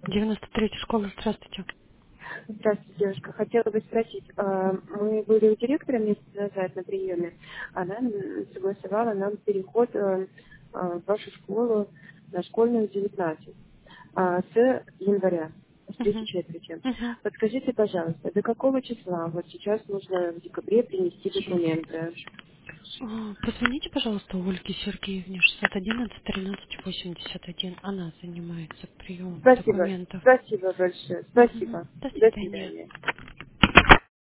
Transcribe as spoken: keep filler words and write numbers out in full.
девяносто третья школа, здравствуйте. Здравствуйте, девушка. Хотела бы спросить, э, мы были у директора месяц назад на приеме. Она м, согласовала нам переход э, э, в вашу школу на школьную девятнадцать а, с января, с третьей Угу. четверти. Угу. Подскажите, пожалуйста, до какого числа вот сейчас нужно в декабре принести документы? А, Позвоните, пожалуйста, Ольге Сергеевне шестьсот одиннадцать тринадцать восемьдесят один. Она занимается приемом Спасибо. документов. Спасибо большое. Угу. Спасибо. До До свидания. свидания.